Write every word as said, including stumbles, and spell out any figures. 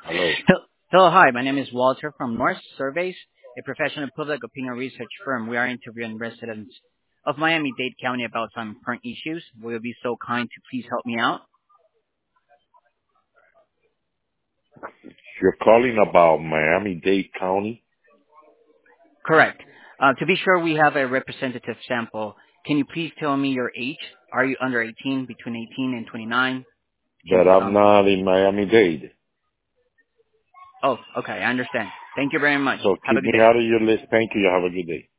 Hello. Hel- Hello, hi. My name is Walter from North Surveys, a professional public opinion research firm. We are interviewing residents of Miami-Dade County about some current issues. Will you be so kind to please help me out? You're calling about Miami-Dade County Correct. Uh, to be sure, we have a representative sample. Can you please tell me your age? Are you under eighteen, between eighteen and twenty-nine? Can that be I'm some. not in Miami-Dade. Oh, okay. I understand. Thank you very much. So Have a keep good me day. out of your list. Thank you. Have a good day.